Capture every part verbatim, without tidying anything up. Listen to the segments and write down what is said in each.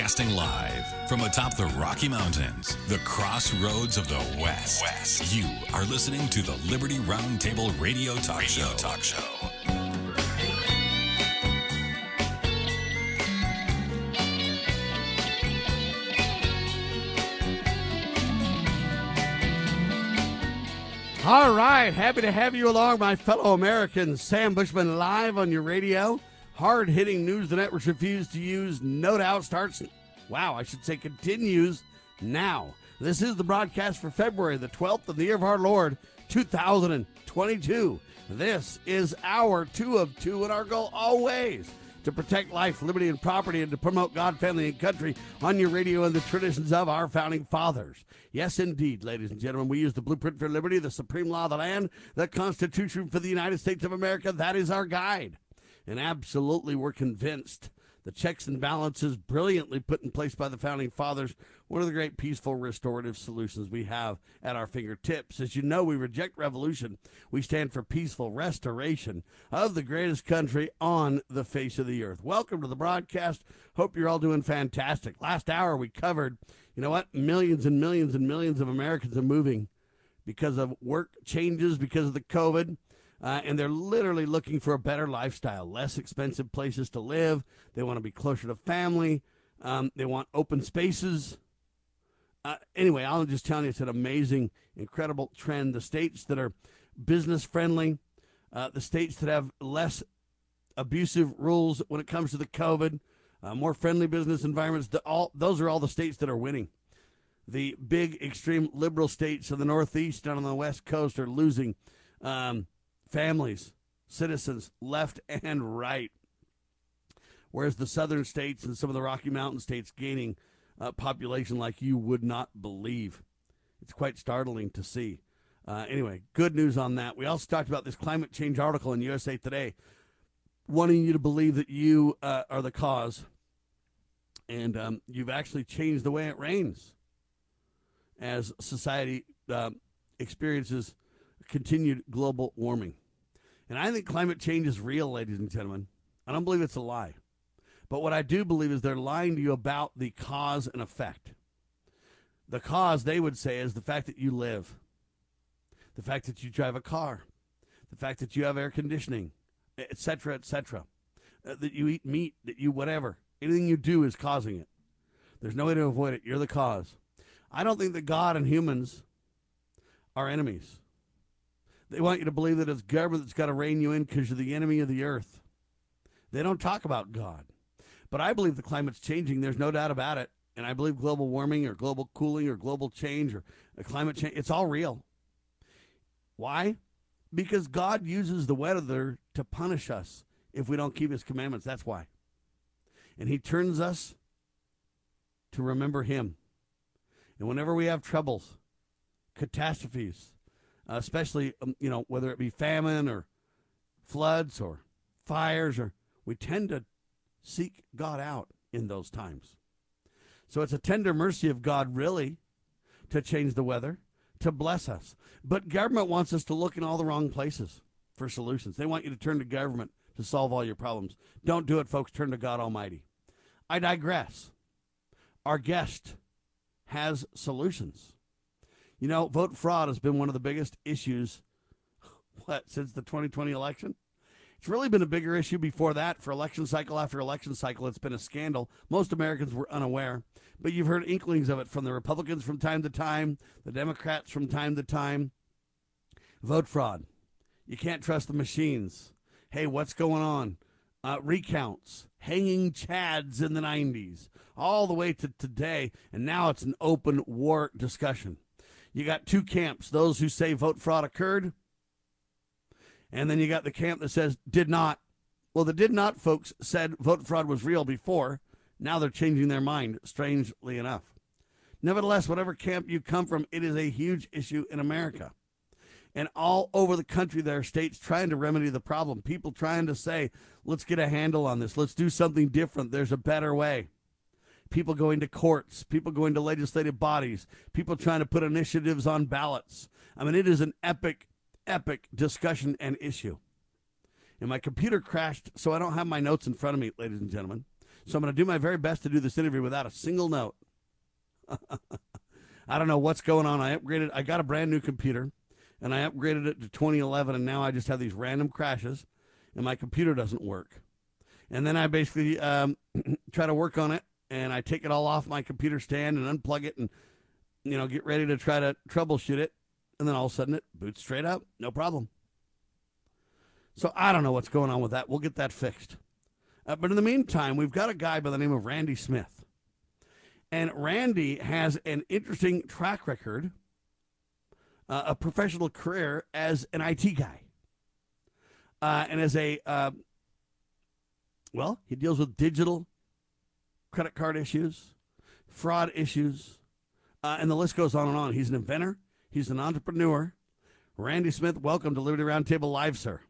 Broadcasting live from atop the Rocky Mountains, the crossroads of the West. West. You are listening to the Liberty Roundtable Radio Talk Radio Show. Talk Show. All right, happy to have you along, my fellow Americans. Sam Bushman live on your radio. Hard-hitting news the networks refuse to use, no doubt, starts, wow, I should say continues now. This is the broadcast for February the twelfth of the year of our Lord, two thousand twenty-two. This is our two of two, and our goal always to protect life, liberty, and property, and to promote God, family, and country on your radio and the traditions of our founding fathers. Yes, indeed, ladies and gentlemen, we use the blueprint for liberty, the supreme law of the land, the Constitution for the United States of America. That is our guide. And absolutely, we're convinced the checks and balances brilliantly put in place by the founding fathers, one of the great peaceful restorative solutions we have at our fingertips. As you know, we reject revolution. We stand for peaceful restoration of the greatest country on the face of the earth. Welcome to the broadcast. Hope you're all doing fantastic. Last hour we covered, you know what, millions and millions and millions of Americans are moving because of work changes, because of the COVID. Uh, and they're literally looking for a better lifestyle, less expensive places to live. They want to be closer to family. Um, they want open spaces. Uh, anyway, I'm just telling you, it's an amazing, incredible trend. The states that are business-friendly, uh, the states that have less abusive rules when it comes to the COVID, uh, more friendly business environments, the, all, those are all the states that are winning. The big, extreme liberal states of the Northeast and on the West Coast are losing um families, citizens, left and right. Whereas the southern states and some of the Rocky Mountain states gaining uh, population like you would not believe. It's quite startling to see. Uh, anyway, good news on that. We also talked about this climate change article in U S A Today, wanting you to believe that you uh, are the cause. And um, you've actually changed the way it rains as society uh, experiences continued global warming. And I think climate change is real, ladies and gentlemen. I don't believe it's a lie. But what I do believe is they're lying to you about the cause and effect. The cause, they would say, is the fact that you live, the fact that you drive a car, the fact that you have air conditioning, et cetera, et cetera, uh, that you eat meat, that you whatever. Anything you do is causing it. There's no way to avoid it. You're the cause. I don't think that God and humans are enemies. They want you to believe that it's government that's got to rein you in because you're the enemy of the earth. They don't talk about God. But I believe the climate's changing. There's no doubt about it. And I believe global warming or global cooling or global change or climate change, it's all real. Why? Because God uses the weather to punish us if we don't keep his commandments. That's why. And he turns us to remember him. And whenever we have troubles, catastrophes, Uh, especially, um, you know, whether it be famine or floods or fires, or we tend to seek God out in those times. So it's a tender mercy of God, really, to change the weather, to bless us. But government wants us to look in all the wrong places for solutions. They want you to turn to government to solve all your problems. Don't do it, folks. Turn to God Almighty. I digress. Our guest has solutions. You know, vote fraud has been one of the biggest issues, what, since the twenty twenty election? It's really been a bigger issue before that. For election cycle after election cycle, it's been a scandal. Most Americans were unaware, but you've heard inklings of it from the Republicans from time to time, the Democrats from time to time. Vote fraud. You can't trust the machines. Hey, what's going on? Uh, recounts, hanging chads in the nineties, all the way to today, and now it's an open war discussion. You got two camps, those who say vote fraud occurred, and then you got the camp that says did not. Well, the did not folks said vote fraud was real before. Now they're changing their mind, strangely enough. Nevertheless, whatever camp you come from, it is a huge issue in America. And all over the country, there are states trying to remedy the problem. People trying to say, let's get a handle on this. Let's do something different. There's a better way. People going to courts, people going to legislative bodies, people trying to put initiatives on ballots. I mean, it is an epic, epic discussion and issue. And my computer crashed, so I don't have my notes in front of me, ladies and gentlemen. So I'm going to do my very best to do this interview without a single note. I don't know what's going on. I upgraded. I got a brand new computer, and I upgraded it to twenty eleven, and now I just have these random crashes, and my computer doesn't work. And then I basically um, try to work on it, and I take it all off my computer stand and unplug it and, you know, get ready to try to troubleshoot it. And then all of a sudden it boots straight up. No problem. So I don't know what's going on with that. We'll get that fixed. Uh, but in the meantime, we've got a guy by the name of Randy Smith. And Randy has an interesting track record, uh, a professional career as an I T guy. Uh, and as a, uh, well, he deals with digital credit card issues, fraud issues, uh, and the list goes on and on. He's an inventor. He's an entrepreneur. Randy Smith, welcome to Liberty Roundtable Live, sir.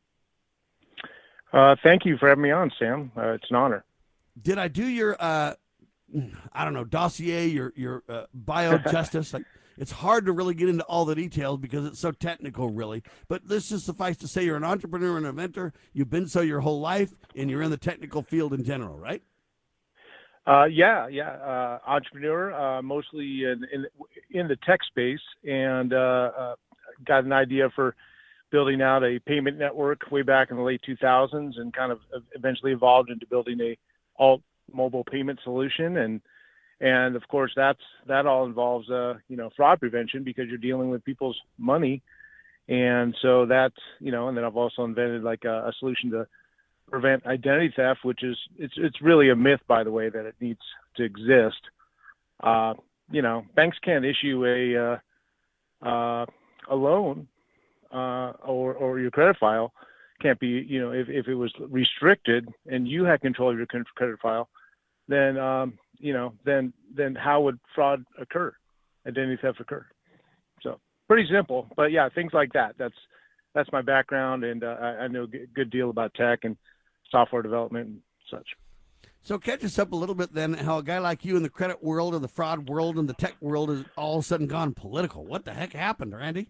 Uh, thank you for having me on, Sam. Uh, it's an honor. Did I do your, uh, I don't know, dossier, your your uh, bio justice? Like, it's hard to really get into all the details because it's so technical, really. But this just suffice to say you're an entrepreneur and inventor. You've been so your whole life, and you're in the technical field in general, right? Uh, yeah, yeah. Uh, entrepreneur, uh, mostly in, in in the tech space, and uh, uh, got an idea for building out a payment network way back in the late two thousands, and kind of eventually evolved into building a alt mobile payment solution. And and of course, that's that all involves uh, you know fraud prevention because you're dealing with people's money, and so that's you know. And then I've also invented like a, a solution to prevent identity theft, which is it's it's really a myth, by the way, that it needs to exist. Uh, you know, banks can't issue a uh, uh, a loan uh, or or your credit file can't be, you know, if, if it was restricted and you had control of your credit file, then um, you know, then then how would fraud occur, identity theft occur? So pretty simple, but yeah, things like that. That's that's my background, and uh, I, I know a good deal about tech and software development and such. So catch us up a little bit then, how a guy like you in the credit world and the fraud world and the tech world has all of a sudden gone political. What the heck happened, Randy?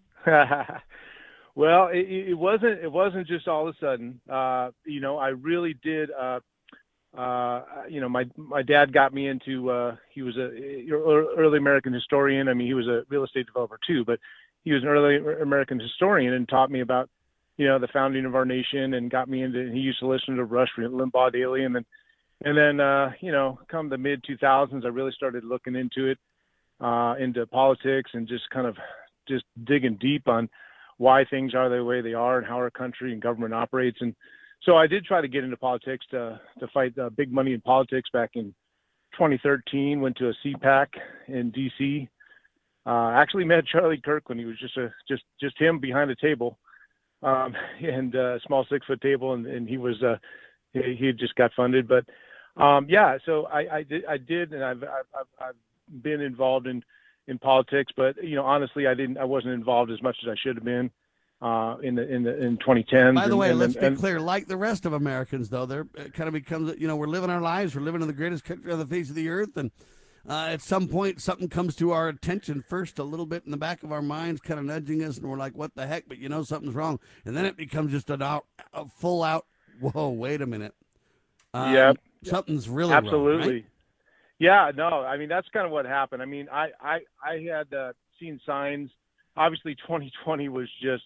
Well, it, it wasn't it wasn't just all of a sudden. Uh, you know, I really did. Uh, uh, you know, my my dad got me into. Uh, he was a early American historian. I mean, he was a real estate developer too, but he was an early American historian and taught me about, you know, the founding of our nation, and got me into. He used to listen to Rush Limbaugh daily, and then, and then, uh, you know, come the mid two thousands, I really started looking into it, uh, into politics, and just kind of just digging deep on why things are the way they are and how our country and government operates. And so I did try to get into politics to to fight uh, big money in politics back in twenty thirteen. Went to a C PAC in D C. Uh, actually met Charlie Kirk when he was just a just just him behind a table, um, and a small six foot table, and, and he was uh, he, he had just got funded. But um, yeah, so I, I did I did, and I've I've, I've been involved in, in politics, but you know honestly I didn't I wasn't involved as much as I should have been uh, in the in the in twenty ten. By the way, and, let's and, be and, clear. Like the rest of Americans, though, there kind of becomes you know we're living our lives, we're living in the greatest country on the face of the earth, and Uh, at some point, something comes to our attention first, a little bit in the back of our minds, kind of nudging us, and we're like, what the heck? But you know something's wrong. And then it becomes just an out, a full out, whoa, wait a minute. Um, yeah. Something's really Absolutely. wrong, right? Yeah, no, I mean, that's kind of what happened. I mean, I, I, I had uh, seen signs. Obviously, twenty twenty was just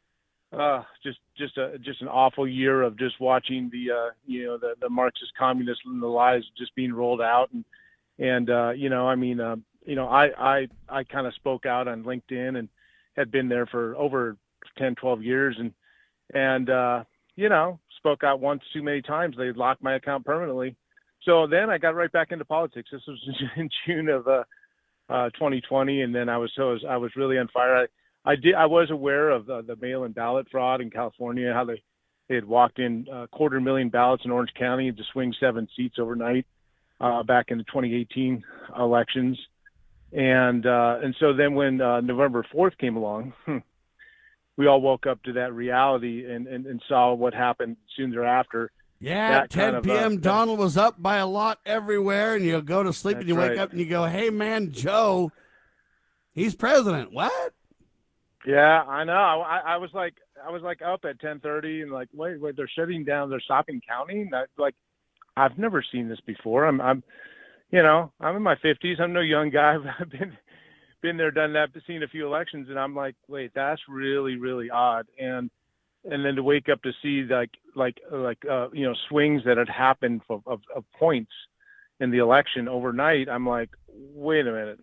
uh, just just a, just an awful year of just watching the, uh, you know, the, the Marxist communists and the lies just being rolled out. And, And, uh, you know, I mean, uh, you know, I, I, I kind of spoke out on LinkedIn and had been there for over ten, twelve years. And, and, uh, you know, spoke out once too many times. They locked my account permanently. So then I got right back into politics. This was in June of, uh, uh, twenty twenty. And then I was, so I was really on fire. I, I did, I was aware of the, the mail-in ballot fraud in California, how they, they had walked in a quarter million ballots in Orange County to swing seven seats overnight. Uh, back in the twenty eighteen elections. And uh, and so then when uh, November fourth came along, hmm, we all woke up to that reality and, and, and saw what happened soon thereafter. Yeah, at ten p.m. Kind of, uh, Donald was up by a lot everywhere, and you go to sleep and you wake right. up and you go, hey, man, Joe, he's president. What? Yeah, I know. I, I was like, I was like up at ten thirty and like, wait, wait, they're shutting down, they're stopping counting. That, like, I've never seen this before. I'm, I'm, you know, I'm in my fifties. I'm no young guy. I've been, been there, done that, seen a few elections, and I'm like, wait, that's really, really odd. And, and then to wake up to see like, like, like, uh, you know, swings that had happened of, of, of points in the election overnight. I'm like, wait a minute.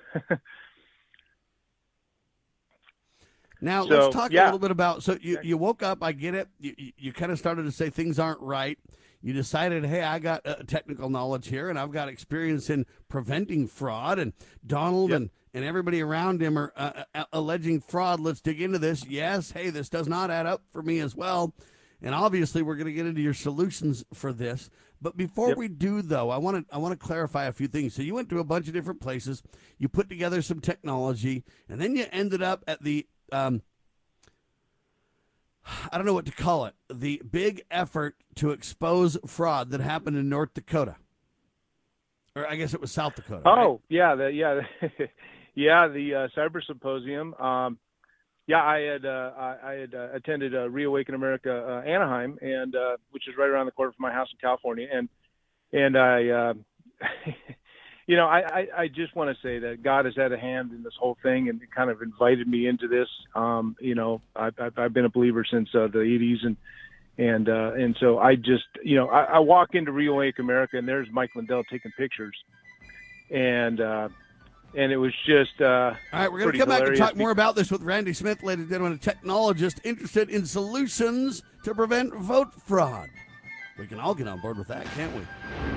Now, So, let's talk yeah. a little bit about, so you, you woke up, I get it, you, you, you kind of started to say things aren't right. You decided, hey, I got uh, technical knowledge here, and I've got experience in preventing fraud, and Donald Yep. and, and everybody around him are uh, uh, alleging fraud. Let's dig into this. Yes, hey, this does not add up for me as well. And obviously, we're going to get into your solutions for this. But before Yep. we do, though, I want to I want to clarify a few things. So you went to a bunch of different places, you put together some technology, and then you ended up at the um, I don't know what to call it, the big effort to expose fraud that happened in North Dakota. Or I guess it was South Dakota. Oh, right? yeah. The, yeah. yeah. The uh, cyber symposium. Um, yeah, I had, uh, I, I had uh, attended uh, Reawaken America, uh, Anaheim, and, uh, which is right around the corner from my house in California. And, and I, uh, you know, I, I, I just want to say that God has had a hand in this whole thing and kind of invited me into this. Um, you know, I've, I've I've been a believer since uh, the eighties, and and uh, and so I just, you know, I, I walk into Reawake America, and there's Mike Lindell taking pictures, and uh, and it was just uh, All right, we're going to pretty come back and hilarious talk more about this with Randy Smith, ladies and gentlemen, a technologist interested in solutions to prevent vote fraud. We can all get on board with that, can't we?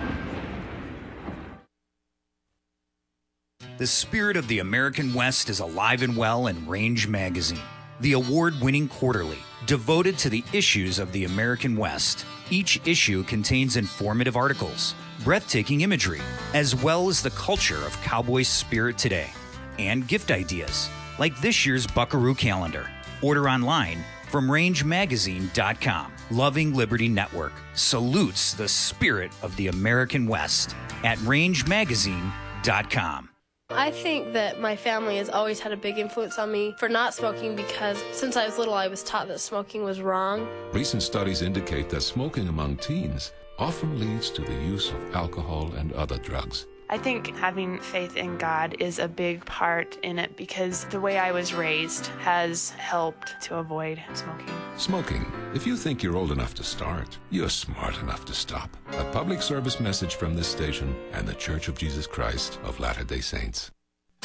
The spirit of the American West is alive and well in Range Magazine, the award-winning quarterly devoted to the issues of the American West. Each issue contains informative articles, breathtaking imagery, as well as the culture of cowboy spirit today, and gift ideas, like this year's Buckaroo calendar. Order online from range magazine dot com. Loving Liberty Network salutes the spirit of the American West at range magazine dot com. I think that my family has always had a big influence on me for not smoking because since I was little, I was taught that smoking was wrong. Recent studies indicate that smoking among teens often leads to the use of alcohol and other drugs. I think having faith in God is a big part in it because the way I was raised has helped to avoid smoking. Smoking. If you think you're old enough to start, you're smart enough to stop. A public service message from this station and the Church of Jesus Christ of Latter-day Saints. To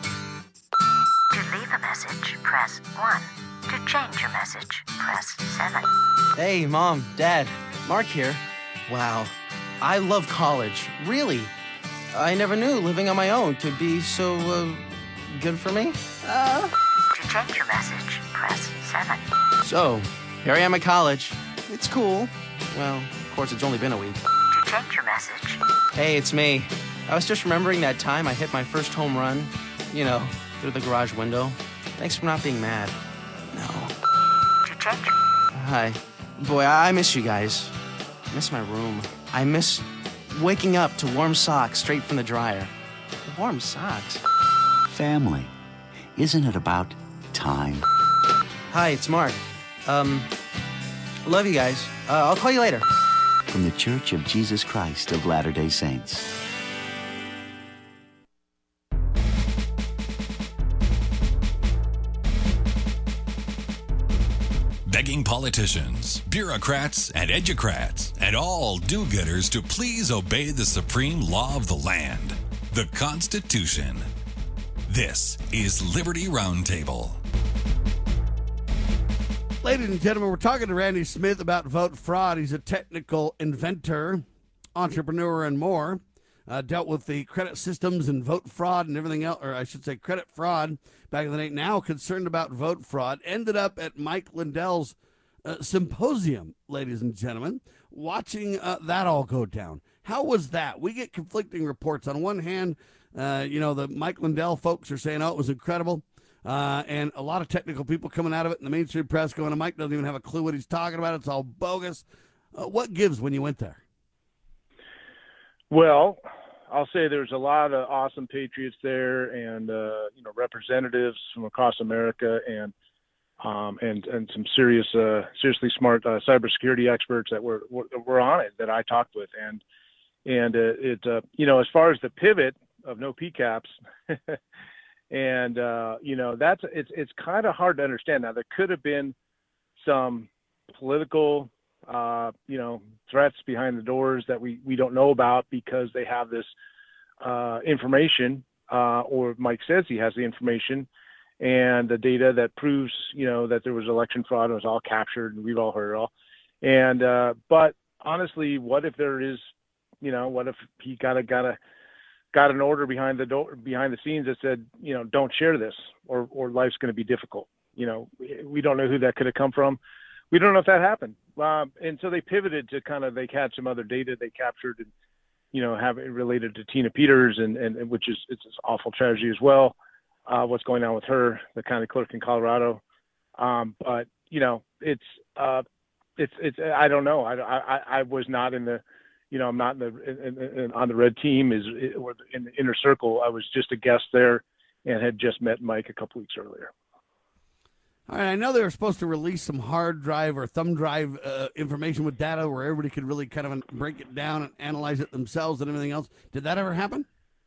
leave a message, press one. To change your message, press seven. Hey, Mom, Dad, Mark here. Wow, I love college, really. I never knew living on my own could be so, uh, good for me. Uh... To change your message, press seven. So, here I am at college. It's cool. Well, of course, it's only been a week. To change your message. Hey, it's me. I was just remembering that time I hit my first home run, you know, through the garage window. Thanks for not being mad. No. To change. Hi. Boy, I miss you guys. I miss my room. I miss waking up to warm socks straight from the dryer. Warm socks. Family. Isn't it about time? Hi, it's Mark. Um, love you guys. Uh, I'll call you later. From the Church of Jesus Christ of Latter-day Saints. Begging politicians, bureaucrats, and educrats, and all do-gooders to please obey the supreme law of the land, the Constitution. This is Liberty Roundtable. Ladies and gentlemen, we're talking to Randy Smith about vote fraud. He's a technical inventor, entrepreneur, and more. Uh, dealt with the credit systems and vote fraud and everything else, or I should say credit fraud back in the day. Now concerned about vote fraud. Ended up at Mike Lindell's uh, symposium, ladies and gentlemen, watching uh, that all go down. How was that? We get conflicting reports. On one hand, uh, you know, the Mike Lindell folks are saying, oh, it was incredible. Uh, and a lot of technical people coming out of it in the mainstream press going, Mike doesn't even have a clue what he's talking about. It's all bogus. Uh, what gives when you went there? Well, I'll say there's a lot of awesome patriots there, and uh, you know, representatives from across America, and um, and and some serious, uh, seriously smart uh, cybersecurity experts that were, were were on it that I talked with, and and uh, it uh, you know, as far as the pivot of no P CAPs, and uh, you know, that's it's it's kind of hard to understand. Now there could have been some political, uh, you know, threats behind the doors that we we don't know about because they have this uh, information, uh, or Mike says he has the information and the data that proves, you know, that there was election fraud and it was all captured, and we've all heard it all. And uh, but honestly, what if there is, you know, what if he got a got a got an order behind the door, behind the scenes that said, you know, don't share this, or or life's going to be difficult. You know, we don't know who that could have come from. We don't know if that happened. Um, and so they pivoted to kind of, they had some other data they captured and, you know, have it related to Tina Peters, and, and, and which is, it's an awful tragedy as well. Uh, what's going on with her, the county clerk in Colorado. Um, but, you know, it's, uh, it's, it's, I don't know. I, I, I was not in the, you know, I'm not in the, in, in, on the red team is, or in the inner circle. I was just a guest there and had just met Mike a couple weeks earlier. All right, I know they were supposed to release some hard drive or thumb drive uh, information with data where everybody could really kind of break it down and analyze it themselves and everything else. Did that ever happen?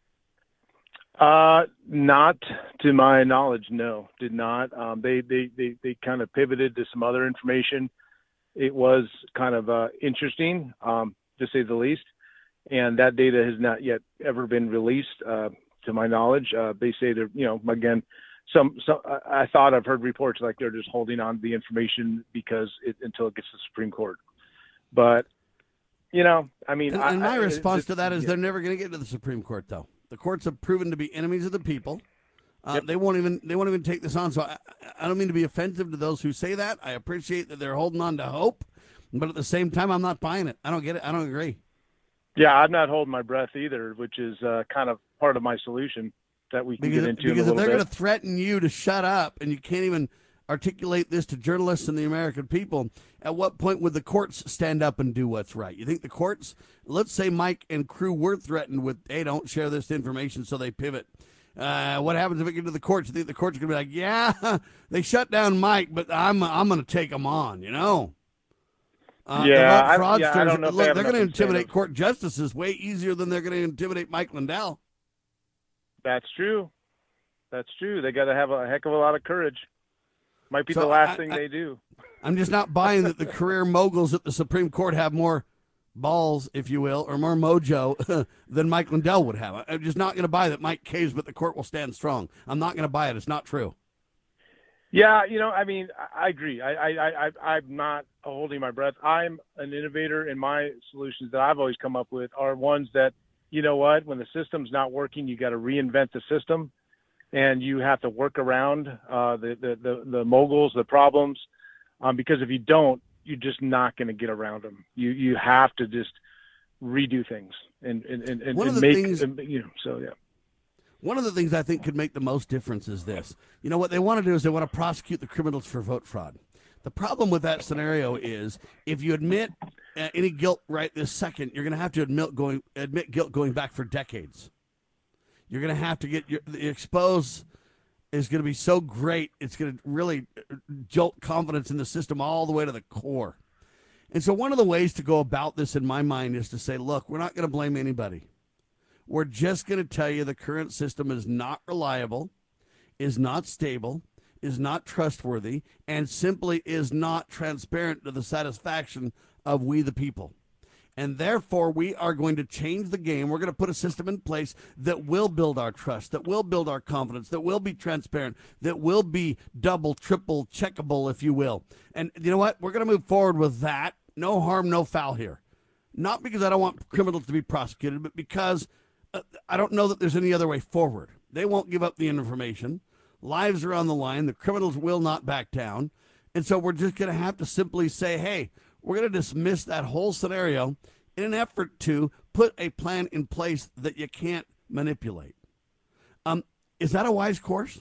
Uh, not to my knowledge, no, did not. Um, they, they, they, they kind of pivoted to some other information. It was kind of uh, interesting, um, to say the least. And that data has not yet ever been released, uh, to my knowledge. Uh, they say they're, you know, again, Some, some, I thought I've heard reports like they're just holding on to the information because it, until it gets to the Supreme Court. But, you know, I mean, and, I, and my I, response it, to that is yeah. they're never going to get to the Supreme Court, though. The courts have proven to be enemies of the people. Uh, Yep. They won't even they won't even take this on. So I, I don't mean to be offensive to those who say that. I appreciate that they're holding on to hope, but at the same time, I'm not buying it. I don't get it. I don't agree. Yeah, I'm not holding my breath either, which is uh, kind of part of my solution that we can Because, get into because in a if little they're bit. going to threaten you to shut up and you can't even articulate this to journalists and the American people, at what point would the courts stand up and do what's right? You think the courts, let's say Mike and crew were threatened with, hey, don't share this information, so they pivot. Uh, what happens if it gets to the courts? You think the courts are going to be like, yeah, they shut down Mike, but I'm I'm going to take them on, you know? Uh, Yeah, the I- fraudsters, yeah, I don't know if they look, have they're going to enough intimidate incentive. court justices way easier than they're going to intimidate Mike Lindell. That's true. That's true. They got to have a heck of a lot of courage. Might be So the last I- thing I- they do. I'm just not buying that the career moguls at the Supreme Court have more balls, if you will, or more mojo than Mike Lindell would have. I'm just not going to buy that Mike caves, but the court will stand strong. I'm not going to buy it. It's not true. Yeah, you know, I mean, I I agree. I, I, I, I'm not holding my breath. I'm an innovator, and my solutions that I've always come up with are ones that, you know what, when the system's not working, you got to reinvent the system, and you have to work around uh, the, the, the, the moguls, the problems, um, because if you don't, you're just not going to get around them. You you have to just redo things and and and, and One of the make things- and, you know. So yeah. One of the things I think could make the most difference is this. You know, what they want to do is they want to prosecute the criminals for vote fraud. The problem with that scenario is if you admit uh, any guilt right this second, you're going to have to admit going admit guilt going back for decades. You're going to have to get your the expose is going to be so great, it's going to really jolt confidence in the system all the way to the core. And so one of the ways to go about this in my mind is to say, look, we're not going to blame anybody. We're just going to tell you the current system is not reliable, is not stable, is not trustworthy, and simply is not transparent to the satisfaction of we the people. And therefore, we are going to change the game. We're going to put a system in place that will build our trust, that will build our confidence, that will be transparent, that will be double, triple, checkable, if you will. And you know what? We're going to move forward with that. No harm, no foul here. Not because I don't want criminals to be prosecuted, but because uh, I don't know that there's any other way forward. They won't give up the information. Lives are on the line. The criminals will not back down. And so we're just going to have to simply say, hey, we're going to dismiss that whole scenario in an effort to put a plan in place that you can't manipulate. Um, is that a wise course?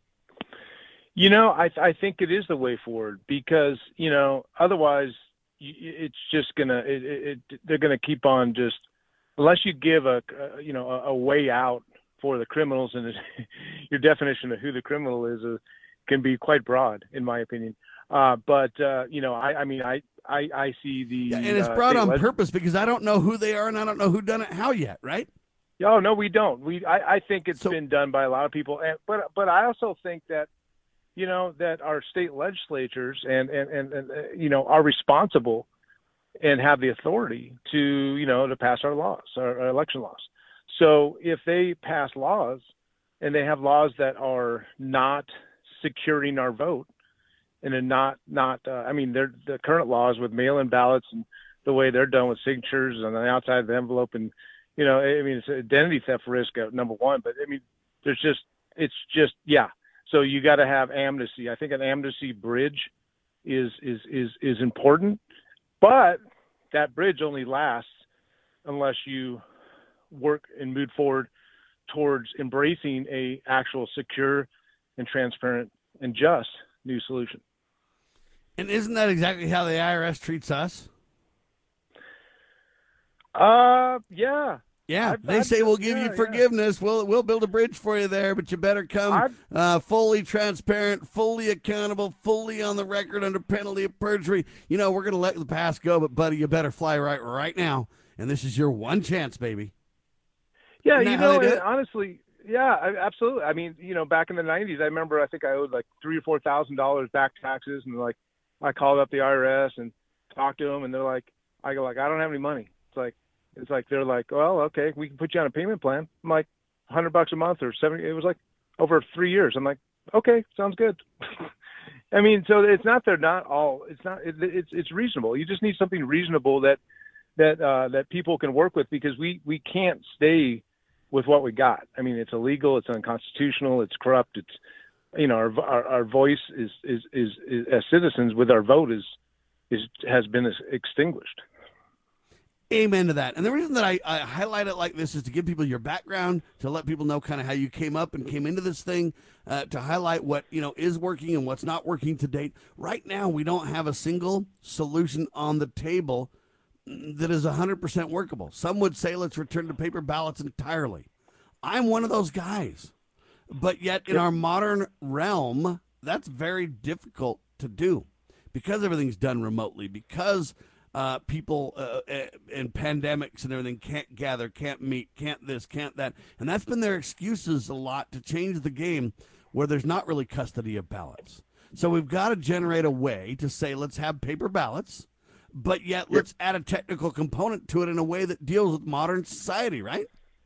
You know, I I think it is the way forward because, you know, otherwise y- it's just going to, it, it, it, they're going to keep on just, unless you give a, a you know, a, a way out for the criminals, and your definition of who the criminal is, is can be quite broad, in my opinion. Uh, but uh, you know, I, I mean, I, I, I see the Yeah, and it's uh, broad state on leg- purpose because I don't know who they are and I don't know who done it how yet, right? Oh no, we don't. We I, I think it's So- been done by a lot of people, and, but but I also think that you know that our state legislatures and and and, and uh, you know are responsible and have the authority to you know to pass our laws, our, our election laws. So if they pass laws and they have laws that are not securing our vote and are not not uh, I mean they're the current laws with mail-in ballots and the way they're done with signatures on the outside of the envelope, and you know I mean it's identity theft risk at number one, but I mean there's just it's just yeah so you got to have amnesty. I think an amnesty bridge is is is is important, but that bridge only lasts unless you work and move forward towards embracing a actual secure and transparent and just new solution. And isn't that exactly how the I R S treats us? Uh, yeah. Yeah, I've- they I've- say we'll give yeah, you yeah. forgiveness. We'll we'll build a bridge for you there, but you better come I've- uh, fully transparent, fully accountable, fully on the record under penalty of perjury. You know, we're going to let the past go, but buddy, you better fly right right now. And this is your one chance, baby. Yeah, Isn't you that how know, they do and it? honestly, yeah, I, absolutely. I mean, you know, back in the nineties, I remember I think I owed like three or four thousand dollars back taxes, and like I called up the I R S and talked to them, and they're like, I go like, I don't have any money. It's like, it's like they're like, well, okay, we can put you on a payment plan. I'm like, a hundred bucks a month or seventy. It was like over three years. I'm like, okay, sounds good. I mean, so it's not they're not all. It's not. It, it's it's reasonable. You just need something reasonable that that uh, that people can work with, because we we can't stay with what we got. I mean, it's illegal, it's unconstitutional, it's corrupt. It's you know our our, our voice is, is is is as citizens with our vote is is has been extinguished. Amen to that. And the reason that I, I highlight it like this is to give people your background, to let people know kind of how you came up and came into this thing, uh, to highlight what, you know, is working and what's not working to date. Right now, we don't have a single solution on the table that is one hundred percent workable. Some would say let's return to paper ballots entirely. I'm one of those guys. But yet in our modern realm, that's very difficult to do because everything's done remotely, because Uh, people uh, and pandemics and everything can't gather, can't meet, can't this, can't that. And that's been their excuses a lot to change the game where there's not really custody of ballots. So we've got to generate a way to say, let's have paper ballots, but yet let's add a technical component to it in a way that deals with modern society, right?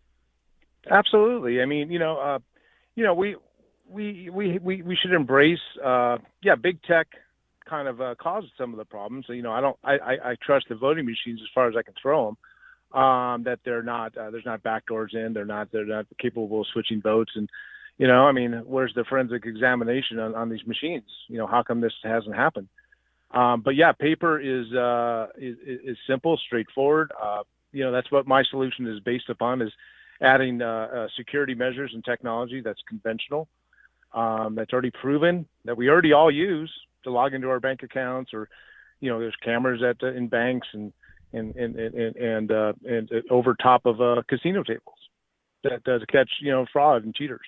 Absolutely. I mean, you know, uh, you know, we, we, we, we, we should embrace, uh, yeah, big tech kind of uh, caused some of the problems. So, you know, I don't, I, I, I trust the voting machines as far as I can throw them, um, that they're not, uh, there's not backdoors in, they're not, they're not capable of switching votes. And, you know, I mean, where's the forensic examination on, on these machines? You know, how come this hasn't happened? Um, but yeah, paper is, uh, is, is simple, straightforward. Uh, you know, that's what my solution is based upon, is adding uh, uh, security measures and technology that's conventional, um, that's already proven, that we already all use to log into our bank accounts, or, you know, there's cameras at uh, in banks and and and and and, uh, and uh, over top of uh, casino tables that uh, to catch, you know, fraud and cheaters.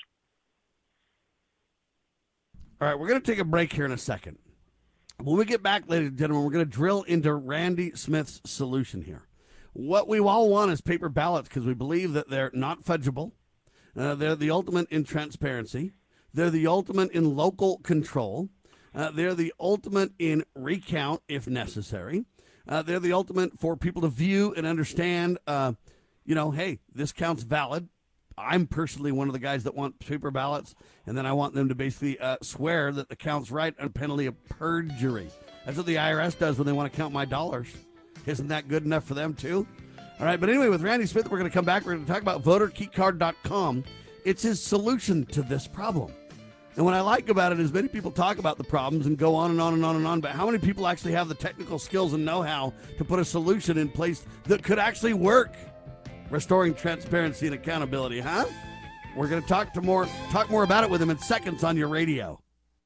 All right, we're going to take a break here in a second. When we get back, ladies and gentlemen, we're going to drill into Randy Smith's solution here. What we all want is paper ballots because we believe that they're not fudgeable. Uh, they're the ultimate in transparency. They're the ultimate in local control. Uh, they're the ultimate in recount if necessary. Uh, they're the ultimate for people to view and understand, uh, you know, hey, this count's valid. I'm personally one of the guys that want paper ballots, and then I want them to basically uh, swear that the count's right on penalty of perjury. That's what the I R S does when they want to count my dollars. Isn't that good enough for them, too? All right, but anyway, with Randy Smith, we're going to come back. We're going to talk about voter key card dot com. It's his solution to this problem. And what I like about it is many people talk about the problems and go on and on and on and on, but how many people actually have the technical skills and know-how to put a solution in place that could actually work? Restoring transparency and accountability, huh? We're going to talk to more talk more about it with him in seconds on your radio.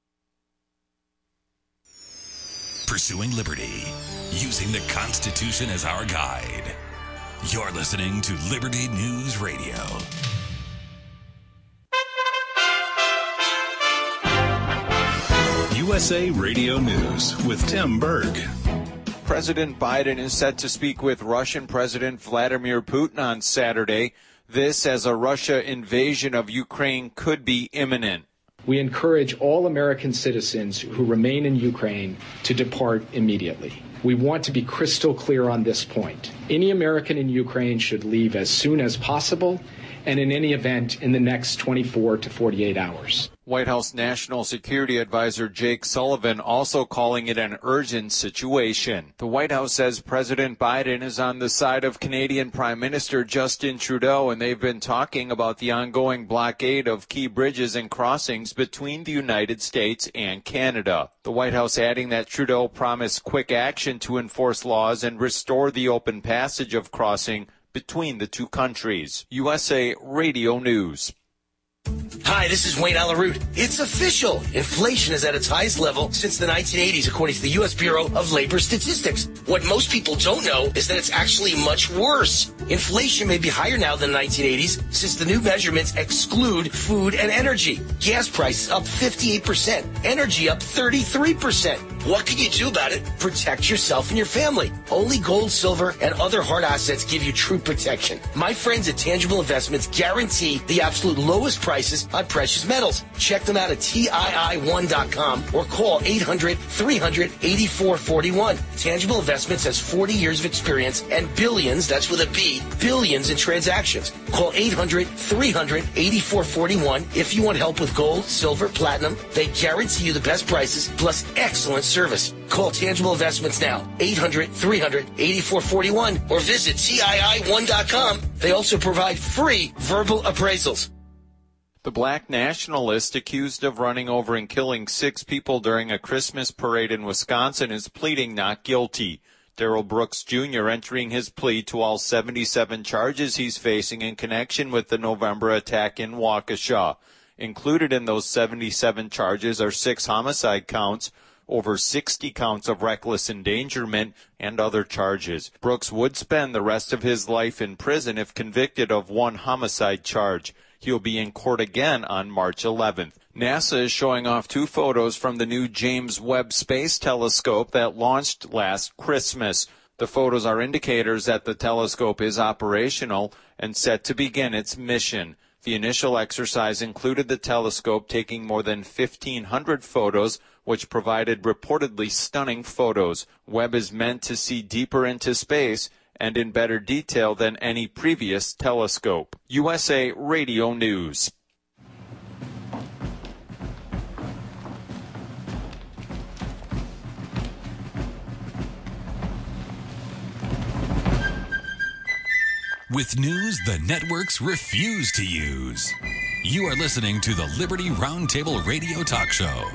Pursuing liberty, using the Constitution as our guide. You're listening to Liberty News Radio. S A Radio News with Tim Berg. President Biden is set to speak with Russian President Vladimir Putin on Saturday. This as a Russia invasion of Ukraine could be imminent. We encourage all American citizens who remain in Ukraine to depart immediately. We want to be crystal clear on this point. Any American in Ukraine should leave as soon as possible, and in any event in the next twenty-four to forty-eight hours. White House National Security Advisor Jake Sullivan also calling it an urgent situation. The White House says President Biden is on the side of Canadian Prime Minister Justin Trudeau, and they've been talking about the ongoing blockade of key bridges and crossings between the United States and Canada. The White House adding that Trudeau promised quick action to enforce laws and restore the open passage of crossing between the two countries. U S A Radio News. Hi, this is Wayne Alaroot. It's official. Inflation is at its highest level since the nineteen eighties, according to the U S Bureau of Labor Statistics. What most people don't know is that it's actually much worse. Inflation may be higher now than the nineteen eighties since the new measurements exclude food and energy. Gas prices up fifty-eight percent. Energy up thirty-three percent. What can you do about it? Protect yourself and your family. Only gold, silver, and other hard assets give you true protection. My friends at Tangible Investments guarantee the absolute lowest prices on precious metals. Check them out at T I I one dot com or call eight hundred, three hundred, eighty-four forty-one. Tangible Investments has forty years of experience and billions, that's with a B, billions in transactions. Call eight hundred, three hundred, eighty-four forty-one if you want help with gold, silver, platinum. They guarantee you the best prices plus excellent service. Call Tangible Investments now, eight hundred, three hundred, eighty-four forty-one, or visit T I I one dot com. They also provide free verbal appraisals. The black nationalist accused of running over and killing six people during a Christmas parade in Wisconsin is pleading not guilty. Darrell Brooks Junior entering his plea to all seventy-seven charges he's facing in connection with the November attack in Waukesha. Included in those seventy-seven charges are six homicide counts, over sixty counts of reckless endangerment, and other charges. Brooks would spend the rest of his life in prison if convicted of one homicide charge. He'll be in court again on March eleventh. NASA is showing off two photos from the new James Webb Space Telescope that launched last Christmas. The photos are indicators that the telescope is operational and set to begin its mission. The initial exercise included the telescope taking more than fifteen hundred photos, which provided reportedly stunning photos. Webb is meant to see deeper into space and in better detail than any previous telescope. U S A Radio News. With news the networks refuse to use. You are listening to the Liberty Roundtable Radio Talk Show.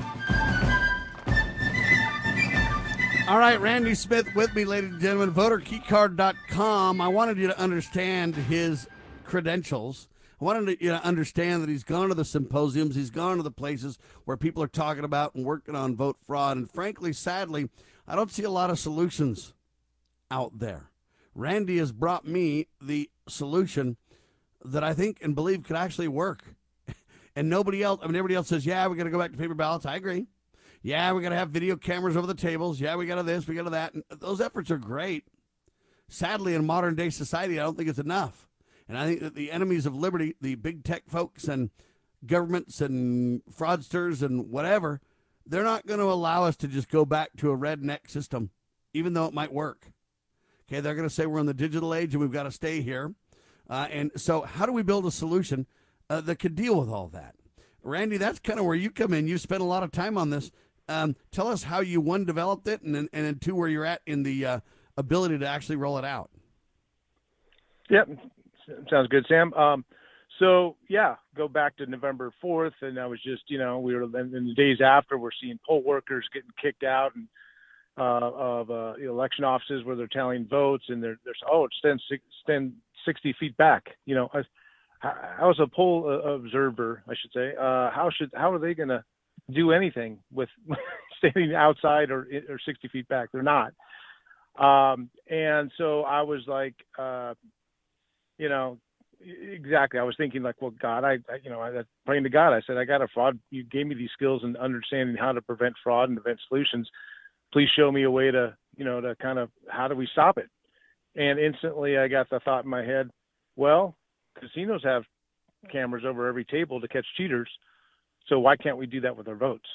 All right, Randy Smith with me, ladies and gentlemen, voter key card dot com. I wanted you to understand his credentials. I wanted you to understand that he's gone to the symposiums, he's gone to the places where people are talking about and working on vote fraud. And frankly, sadly, I don't see a lot of solutions out there. Randy has brought me the solution that I think and believe could actually work. And nobody else, I mean, everybody else says, yeah, we're going to go back to paper ballots. I agree. Yeah, we got to have video cameras over the tables. Yeah, we got to this, we got to that. And those efforts are great. Sadly, in modern day society, I don't think it's enough. And I think that the enemies of liberty, the big tech folks and governments and fraudsters and whatever, they're not going to allow us to just go back to a redneck system, even though it might work. Okay, they're going to say we're in the digital age and we've got to stay here. Uh, and so how do we build a solution uh, that could deal with all that? Randy, that's kind of where you come in. You spent a lot of time on this. Um, tell us how you, one, developed it, and then, and then two, where you're at in the uh, ability to actually roll it out. Yep. Sounds good, Sam. Um, so, yeah, go back to November fourth, and I was just, you know, we were in the days after, we're seeing poll workers getting kicked out and uh, of uh, election offices where they're tallying votes, and they're, they're oh, stand, stand sixty feet back. You know, I, I was a poll observer, I should say. Uh, how should how are they going to do anything with standing outside or or sixty feet back? They're not. Um, and so I was like, uh, you know, exactly. I was thinking like, well, God, I, I you know, I was praying to God. I said, I got a fraud. You gave me these skills and understanding how to prevent fraud and prevent solutions. Please show me a way to, you know, to kind of, how do we stop it? And instantly I got the thought in my head, well, casinos have cameras over every table to catch cheaters. So why can't we do that with our votes?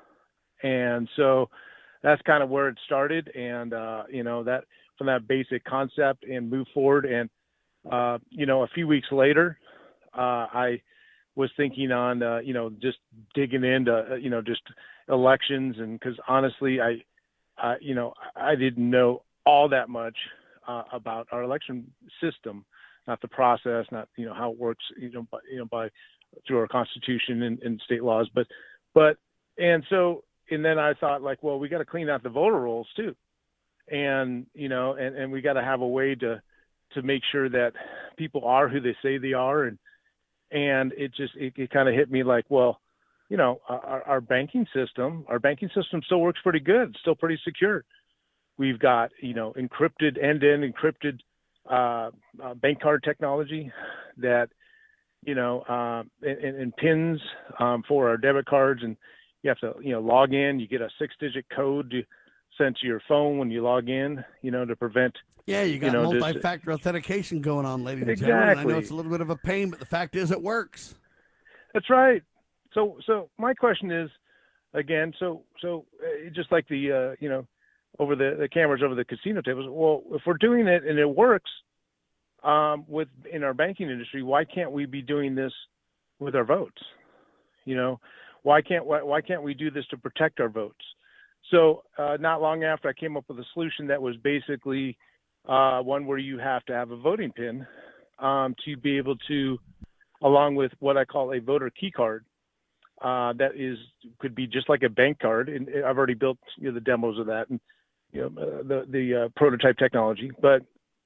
And so that's kind of where it started. And, uh, you know, that from that basic concept and move forward. And, uh, you know, a few weeks later, uh, I was thinking on, uh, you know, just digging into, uh, you know, just elections. And cause honestly, I, uh, you know, I didn't know all that much uh, about our election system, not the process, not, you know, how it works, you know, by, you know, by through our constitution and, and state laws, but, but, and so, and then I thought like, well, we got to clean out the voter rolls too. And, you know, and, and we got to have a way to, to make sure that people are who they say they are. And, and it just, it, it kind of hit me like, well, you know, our, our banking system, our banking system still works pretty good, still pretty secure. We've got, you know, encrypted, end-to-end encrypted uh, uh, bank card technology that, you know, uh, and, and pins um, for our debit cards. And you have to, you know, log in, you get a six digit code to, sent to your phone when you log in, you know, to prevent. Yeah, you got you know, multi-factor just, authentication going on, ladies and exactly. gentlemen. I know it's a little bit of a pain, but the fact is it works. That's right. So, so my question is, again, so, so uh, just like the, uh, you know, over the, the cameras over the casino tables. Well, if we're doing it and it works um, with in our banking industry, why can't we be doing this with our votes? You know, why can't why, why can't we do this to protect our votes? So uh, not long after, I came up with a solution that was basically uh, one where you have to have a voting pin um, to be able to, along with what I call a voter key card, uh, that is could be just like a bank card. And I've already built you know, the demos of that and you know uh, the the uh, prototype technology, but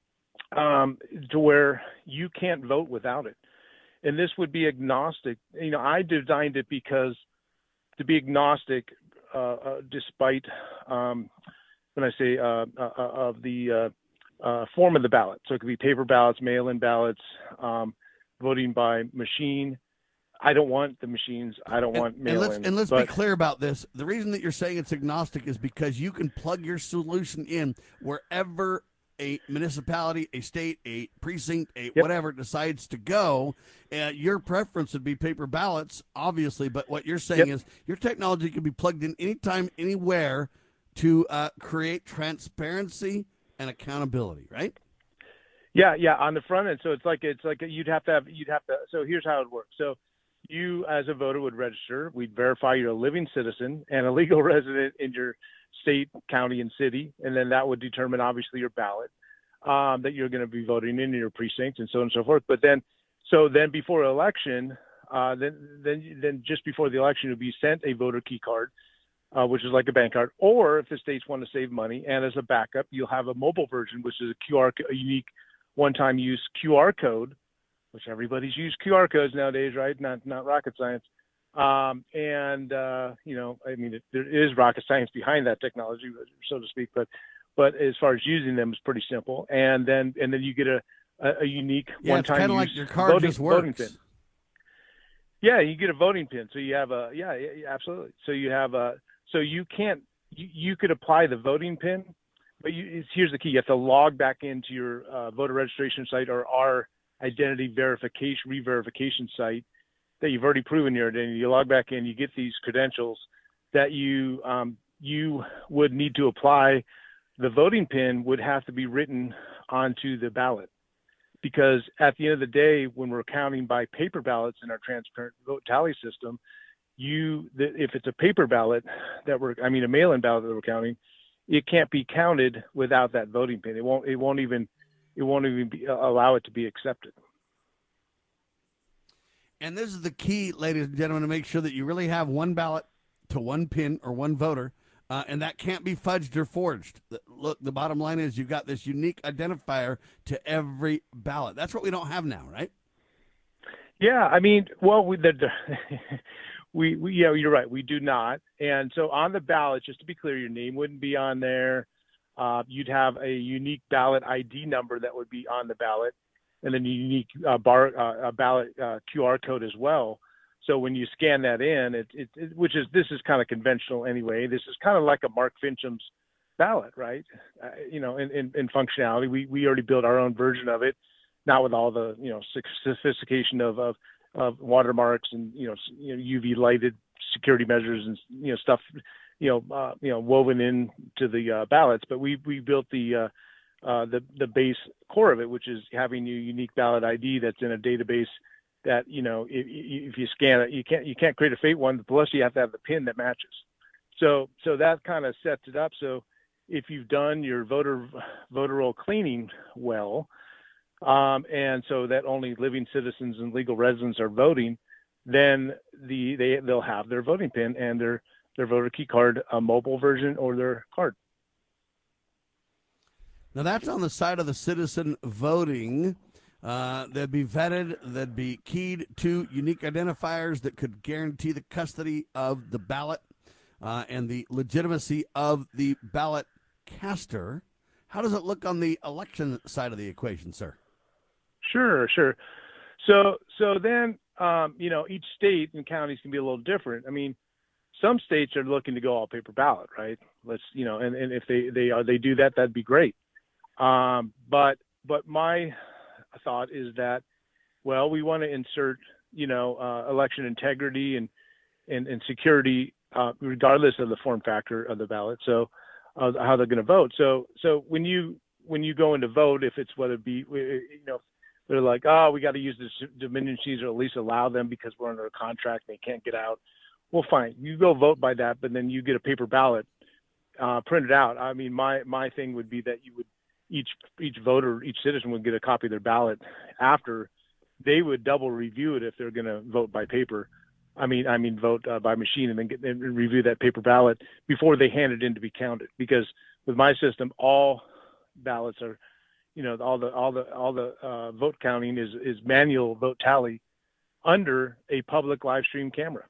um, to where you can't vote without it. And this would be agnostic. You know, I designed it because to be agnostic. Uh, uh, despite um, when I say uh, uh, of the uh, uh, form of the ballot. So it could be paper ballots, mail-in ballots, um, voting by machine. I don't want the machines. I don't and, want mail-in. And let's, and let's but, be clear about this. The reason that you're saying it's agnostic is because you can plug your solution in wherever a municipality, a state, a precinct, a yep. whatever decides to go. Uh, your preference would be paper ballots, obviously, but what you're saying yep. is your technology can be plugged in anytime, anywhere to uh, create transparency and accountability, right? Yeah, yeah, on the front end. So it's like it's like you'd have to have you'd have to. So here's how it works. So you, as a voter, would register. We'd verify you're a living citizen and a legal resident in your state, county, and city, and then that would determine obviously your ballot um, that you're going to be voting in your precinct, and so on and so forth. But then, so then before election, uh, then then then just before the election, you'll be sent a voter key card, uh, which is like a bank card. Or if the states want to save money, and as a backup, you'll have a mobile version, which is a Q R, a unique one-time use Q R code, which everybody's used Q R codes nowadays, right? Not not rocket science. Um, and, uh, you know, I mean, it, there is rocket science behind that technology, so to speak, but, but as far as using them, it's pretty simple. And then, and then you get a, a, a unique yeah, one-time it's use like your card voting, just works. voting pin. Yeah, you get a voting pin. So you have a, yeah, yeah, absolutely. So you have a, so you can't, you, you could apply the voting pin, but you, it's, here's the key. You have to log back into your uh, voter registration site or our identity verification, re-verification site that you've already proven your identity. You log back in, you get these credentials that you um, you would need to apply. The voting pin would have to be written onto the ballot, because at the end of the day, when we're counting by paper ballots in our transparent vote tally system, you the, if it's a paper ballot that we're, I mean, a mail-in ballot that we're counting, it can't be counted without that voting pin. It won't. It won't even. It won't even be, allow it to be accepted. And this is the key, ladies and gentlemen, to make sure that you really have one ballot to one pin or one voter, uh, and that can't be fudged or forged. The, look, the bottom line is you've got this unique identifier to every ballot. That's what we don't have now, right? Yeah, I mean, well, we, the, we, we, yeah, you're right. We do not. And so on the ballot, just to be clear, your name wouldn't be on there. Uh, you'd have a unique ballot I D number that would be on the ballot. and then a unique uh, bar uh, ballot uh, Q R code as well. So when you scan that in, it, it, it which is this is kind of conventional anyway. This is kind of like a Mark Fincham's ballot, right? Uh, you know, in, in, in functionality, we we already built our own version of it, not with all the you know sophistication of of, of watermarks and you know, you know U V lighted security measures and you know stuff you know uh, you know woven into the uh, ballots. But we we built the uh, uh, the the base core of it, which is having your unique ballot I D that's in a database. That you know, if, if you scan it, you can't you can't create a fake one. Plus, you have to have the pin that matches. So so that kind of sets it up. So if you've done your voter voter roll cleaning well, um, and so that only living citizens and legal residents are voting, then the they they'll have their voting pin and their their voter key card, a mobile version or their card. Now that's on the side of the citizen voting. Uh, they'd be vetted, they'd be keyed to unique identifiers that could guarantee the custody of the ballot uh, and the legitimacy of the ballot caster. How does it look on the election side of the equation, sir? Sure, sure. So, so then, um, you know, each state and counties can be a little different. I mean, some states are looking to go all paper ballot, right? Let's, you know, and, and if they, they are, they do that, that'd be great. Um, but, but my thought is that, well, we want to insert, you know, uh, election integrity and, and, and security, uh, regardless of the form factor of the ballot. So, uh, how they're going to vote. So, so when you, when you go in to vote, if it's whether it be, you know, they're like, oh, we got to use this Dominion Seas or at least allow them because we're under a contract. They can't get out. Well, fine. You go vote by that, but then you get a paper ballot, uh, printed out. I mean, my, my thing would be that you would, each each voter, each citizen would get a copy of their ballot after. They would double review it if they're going to vote by paper. I mean, I mean, vote uh, by machine and then get and review that paper ballot before they hand it in to be counted. Because with my system, all ballots are, you know, all the all the all the uh, vote counting is is manual vote tally under a public live stream camera.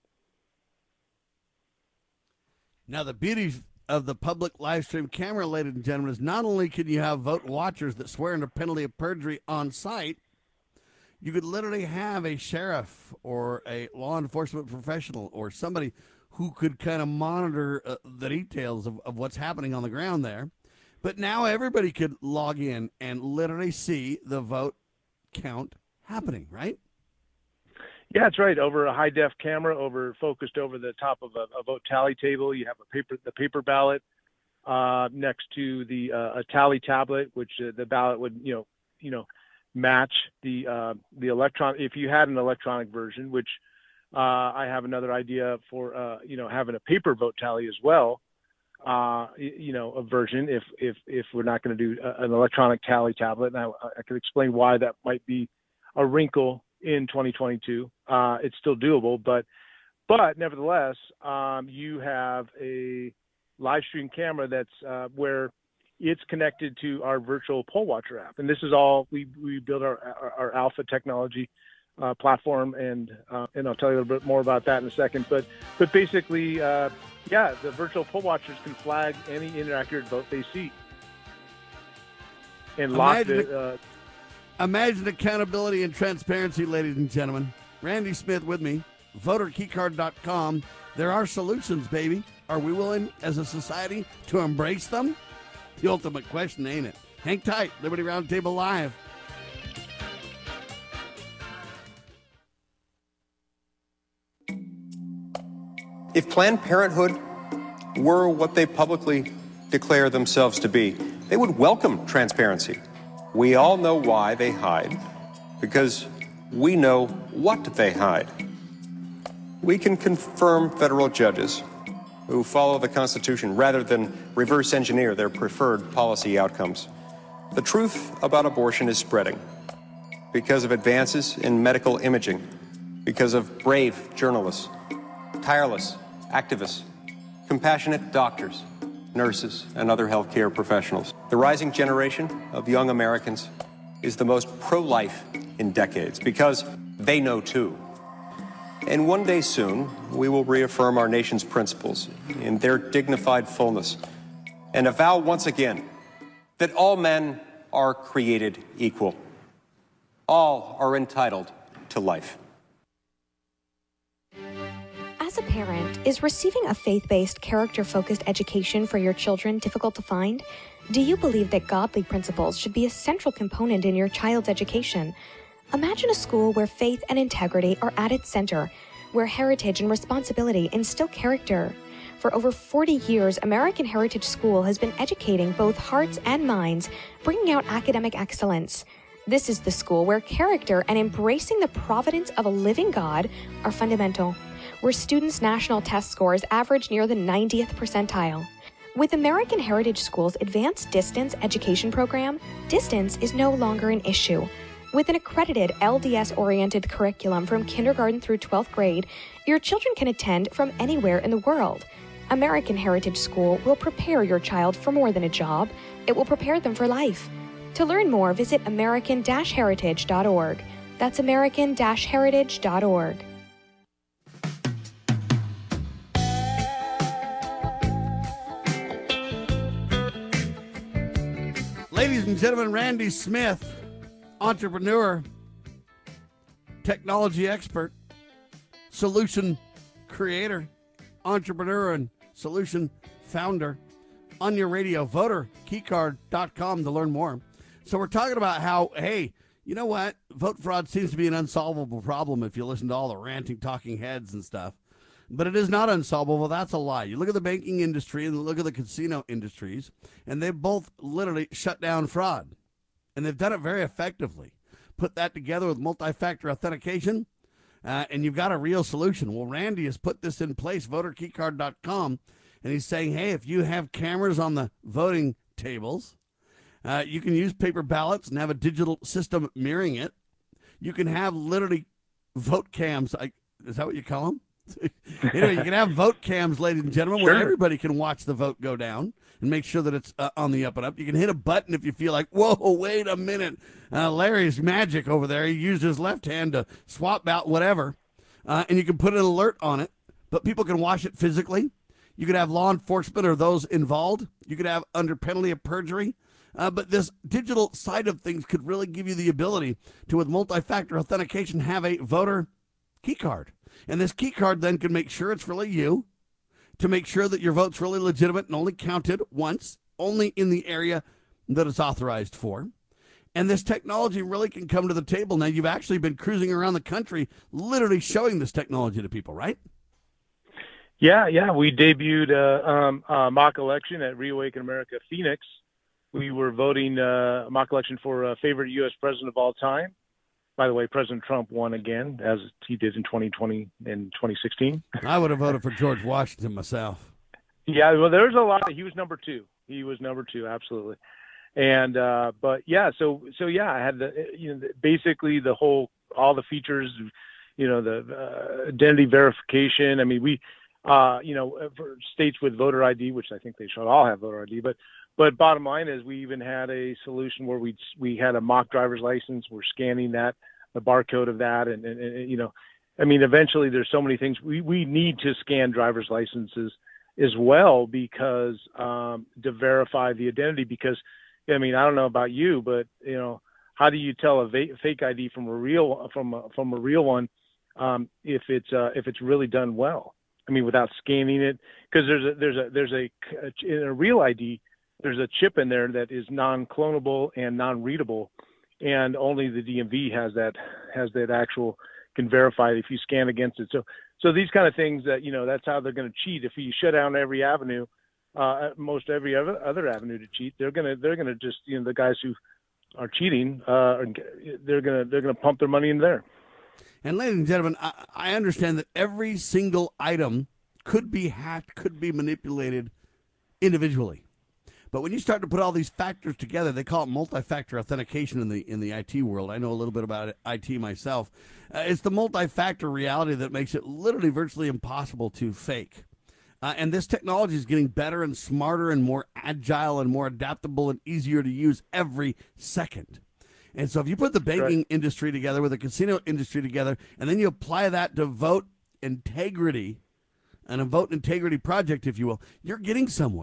Now the beauty of the public live stream camera, ladies and gentlemen, is not only can you have vote watchers that swear under penalty of perjury on site, you could literally have a sheriff or a law enforcement professional or somebody who could kind of monitor uh, the details of, of what's happening on the ground there. But now everybody could log in and literally see the vote count happening, right? Yeah, that's right. Over a high def camera, over focused over the top of a, a vote tally table. You have a paper, the paper ballot uh, next to the uh, a tally tablet, which uh, the ballot would you know you know match the uh, the electron. If you had an electronic version, which uh, I have another idea for uh, you know having a paper vote tally as well. Uh, you know a version if if if we're not going to do a, an electronic tally tablet. And I, I could explain why that might be a wrinkle in twenty twenty-two. Uh, it's still doable, but, but nevertheless, um, you have a live stream camera that's, uh, where it's connected to our virtual poll watcher app. And this is all, we, we built our, our, our alpha technology, uh, platform. And, uh, and I'll tell you a little bit more about that in a second, but, but basically, uh, yeah, the virtual poll watchers can flag any inaccurate vote they see and lock Imagine the, uh, Imagine accountability and transparency, ladies and gentlemen. Randy Smith with me, voter keycard dot com. There are solutions, baby. Are we willing as a society to embrace them? The ultimate question, ain't it? Hang tight. Liberty Roundtable Live. If Planned Parenthood were what they publicly declare themselves to be, they would welcome transparency. We all know why they hide, because we know what they hide. We can confirm federal judges who follow the Constitution rather than reverse engineer their preferred policy outcomes. The truth about abortion is spreading because of advances in medical imaging, because of brave journalists, tireless activists, compassionate doctors, nurses, and other healthcare professionals. The rising generation of young Americans is the most pro-life in decades because they know too. And one day soon, we will reaffirm our nation's principles in their dignified fullness and avow once again that all men are created equal. All are entitled to life. As a parent, is receiving a faith-based, character-focused education for your children difficult to find? Do you believe that godly principles should be a central component in your child's education? Imagine a school where faith and integrity are at its center, where heritage and responsibility instill character. For over forty years, American Heritage School has been educating both hearts and minds, bringing out academic excellence. This is the school where character and embracing the providence of a living God are fundamental, where students' national test scores average near the ninetieth percentile. With American Heritage School's advanced distance education program, distance is no longer an issue. With an accredited L D S-oriented curriculum from kindergarten through twelfth grade, your children can attend from anywhere in the world. American Heritage School will prepare your child for more than a job. It will prepare them for life. To learn more, visit american dash heritage dot org. That's american dash heritage dot org. Ladies and gentlemen, Randy Smith, entrepreneur, technology expert, solution creator, entrepreneur, and solution founder. On your radio, voter keycard dot com to learn more. So we're talking about how, hey, you know what? Vote fraud seems to be an unsolvable problem if you listen to all the ranting, talking heads and stuff. But it is not unsolvable. That's a lie. You look at the banking industry and look at the casino industries, and they've both literally shut down fraud. And they've done it very effectively. Put that together with multi-factor authentication, uh, and you've got a real solution. Well, Randy has put this in place, voter keycard dot com, and he's saying, hey, if you have cameras on the voting tables, uh, you can use paper ballots and have a digital system mirroring it. You can have literally vote cams. Like, is that what you call them? Anyway, you can have vote cams, ladies and gentlemen, Sure. where everybody can watch the vote go down and make sure that it's uh, on the up and up. You can hit a button if you feel like, whoa, wait a minute. Uh, Larry's magic over there. He used his left hand to swap out whatever, uh, and you can put an alert on it, but people can watch it physically. You could have law enforcement or those involved. You could have under penalty of perjury. Uh, but this digital side of things could really give you the ability to, with multi-factor authentication, have a voter key card. And this key card then can make sure it's really you, to make sure that your vote's really legitimate and only counted once, only in the area that it's authorized for. And this technology really can come to the table. Now, you've actually been cruising around the country literally showing this technology to people, right? Yeah, yeah. We debuted a, um, a mock election at Reawaken America Phoenix. We were voting uh, a mock election for a favorite U S president of all time. By the way, President Trump won again, as he did in twenty twenty and twenty sixteen. I would have voted for George Washington myself. Yeah, well, there's a lot. He was number two. He was number two, absolutely. And uh, but yeah, so so yeah, I had the you know basically the whole all the features, you know, the uh, identity verification. I mean, we uh, you know for states with voter I D, which I think they should all have voter I D, but. But bottom line is we even had a solution where we we had a mock driver's license. We're scanning that, the barcode of that. And, and, and, you know, I mean, eventually there's so many things. We, we need to scan driver's licenses as well because um, to verify the identity because, I mean, I don't know about you, but, you know, how do you tell a va- fake I D from a real from a, from a real one um, if it's uh, if it's really done well? I mean, without scanning it, because there's a there's a there's a in a real I D. There's a chip in there that is non-clonable and non-readable, and only the D M V has that has that actual can verify it if you scan against it. So, so these kind of things that you know that's how they're going to cheat. If you shut down every avenue, uh, most every other, other avenue to cheat, they're gonna they're gonna just you know the guys who are cheating, uh, they're gonna they're gonna pump their money in there. And ladies and gentlemen, I, I understand that every single item could be hacked, could be manipulated individually. But when you start to put all these factors together, they call it multi-factor authentication in the in the I T world. I know a little bit about it, I T myself. Uh, it's the multi-factor reality that makes it literally virtually impossible to fake. Uh, and this technology is getting better and smarter and more agile and more adaptable and easier to use every second. And so if you put the banking right. industry together with the casino industry together, and then you apply that to vote integrity and a vote integrity project, if you will, you're getting somewhere.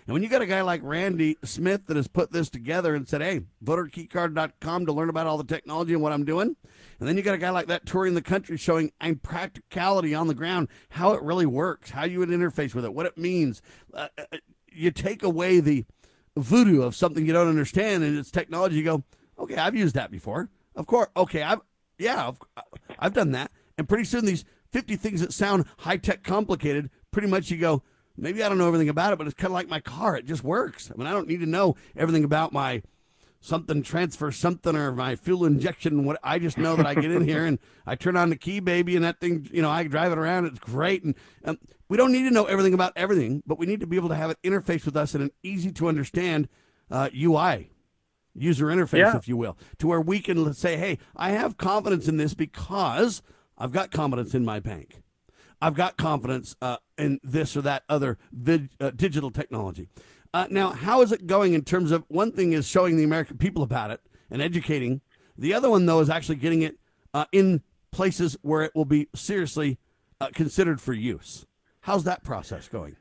And when you got a guy like Randy Smith that has put this together and said, hey, voter key card dot com to learn about all the technology and what I'm doing. And then you got a guy like that touring the country showing in practicality on the ground how it really works, how you would interface with it, what it means. Uh, you take away the voodoo of something you don't understand and it's technology. You go, okay, I've used that before. Of course. Okay, I've, yeah, I've, I've done that. And pretty soon these fifty things that sound high-tech complicated, pretty much you go, maybe I don't know everything about it, but it's kind of like my car. It just works. I mean, I don't need to know everything about my something transfer something or my fuel injection. What I just know that I get in here and I turn on the key, baby, and that thing, you know, I drive it around. It's great. And um, we don't need to know everything about everything, but we need to be able to have it interface with us in an easy-to-understand uh, U I, user interface, Yeah. if you will, to where we can say, hey, I have confidence in this because I've got confidence in my bank. I've got confidence uh, in this or that other vid, uh, digital technology. Uh, now, how is it going in terms of, one thing is showing the American people about it and educating. The other one, though, is actually getting it uh, in places where it will be seriously uh, considered for use. How's that process going?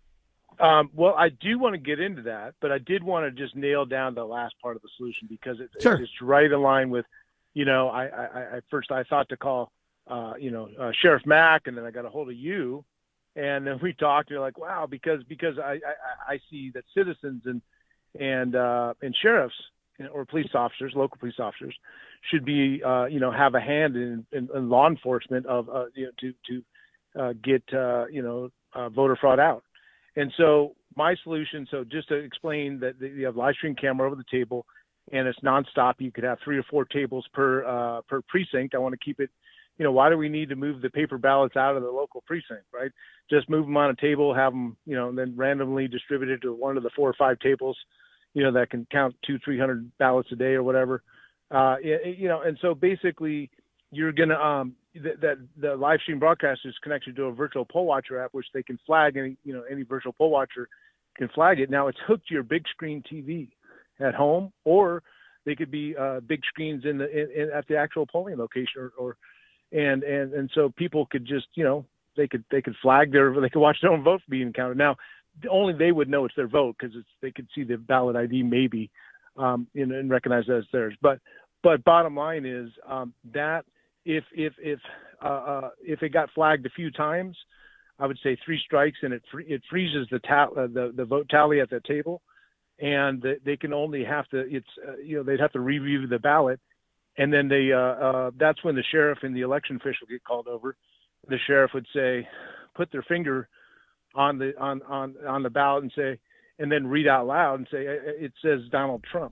Um, well, I do want to get into that, but I did want to just nail down the last part of the solution because it, Sure. it's right in line with, you know, I, I, I first I thought to call, uh, you know, uh, Sheriff Mack, and then I got a hold of you. And then we talked, you're like, wow, because because I, I, I see that citizens and and uh, and sheriffs or police officers, local police officers, should be uh, you know have a hand in, in, in law enforcement of uh, you know to to uh, get uh, you know uh, voter fraud out. And so my solution, so just to explain that you have live stream camera over the table, and it's nonstop. You could have three or four tables per uh, per precinct. I want to keep it. You know, why do we need to move the paper ballots out of the local precinct, right? Just move them on a table, have them, you know, and then randomly distributed to one of the four or five tables, you know, that can count two, three hundred ballots a day or whatever. Uh, you know, and so basically you're going to, um, th- that the live stream broadcast is connected to a virtual poll watcher app, which they can flag any, you know, any virtual poll watcher can flag it. Now it's hooked to your big screen T V at home, or they could be uh, big screens in the, in, in, at the actual polling location or, or And, and, and so people could just, you know, they could, they could flag their, they could watch their own vote being counted. Now, only they would know it's their vote because it's, they could see the ballot I D maybe, um, and, and recognize that as theirs. But, but bottom line is, um, that if, if, if, uh, uh, if it got flagged a few times, I would say three strikes and it, free, it freezes the, ta- uh, the, the vote tally at the table. And they can only have to, it's, uh, you know, they'd have to review the ballot. And then they, uh, uh, that's when the sheriff and the election official get called over. The sheriff would say, put their finger on the on, on, on the ballot and say, and then read out loud and say, it says Donald Trump,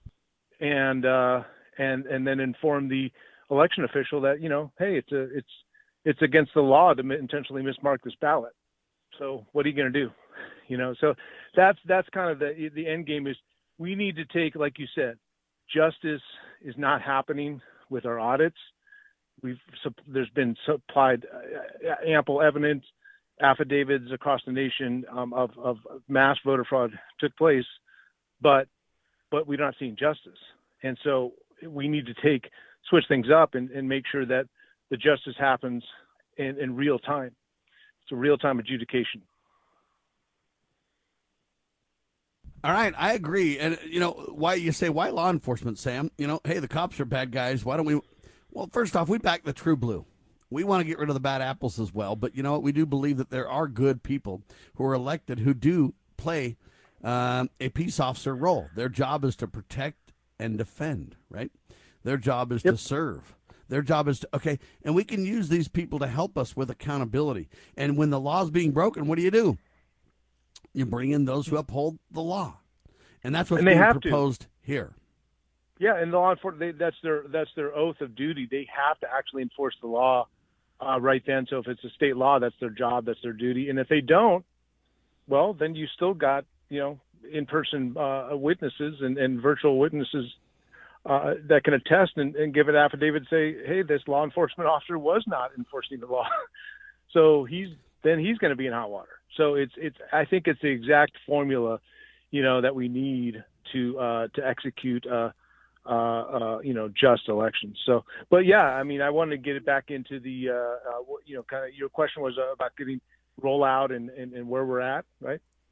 and uh, and and then inform the election official that, you know, hey, it's a it's it's against the law to intentionally mismark this ballot. So what are you going to do? You know, so that's that's kind of the the end game is we need to take, like you said, justice is not happening with our audits. We've there's been supplied ample evidence, affidavits across the nation um, of, of mass voter fraud took place, but but we're not seeing justice. And so we need to take switch things up and, and make sure that the justice happens in, in real time. It's a real time adjudication. All right, I agree. And, you know, why you say, why law enforcement, Sam? You know, hey, the cops are bad guys. Why don't we? Well, first off, we back the true blue. We want to get rid of the bad apples as well. But you know what? We do believe that there are good people who are elected who do play um, a peace officer role. Their job is to protect and defend, right? Their job is yep. to serve. Their job is to, okay, and we can use these people to help us with accountability. And when the law is being broken, what do you do? You bring in those who uphold the law. And that's what's and they being have proposed to. here. Yeah, and the law enforcement, they, that's their that's their oath of duty. They have to actually enforce the law uh, right then. So if it's a state law, that's their job, that's their duty. And if they don't, well, then you still got, you know, in-person uh, witnesses and, and virtual witnesses uh, that can attest and, and give an affidavit and say, hey, this law enforcement officer was not enforcing the law. So he's then he's going to be in hot water. So it's it's I think it's the exact formula, you know, that we need to uh, to execute uh, uh, uh, you know just elections. So, but yeah, I mean, I wanted to get it back into the uh, uh, you know kind of your question was uh, about getting rollout and, and, and where we're at, right?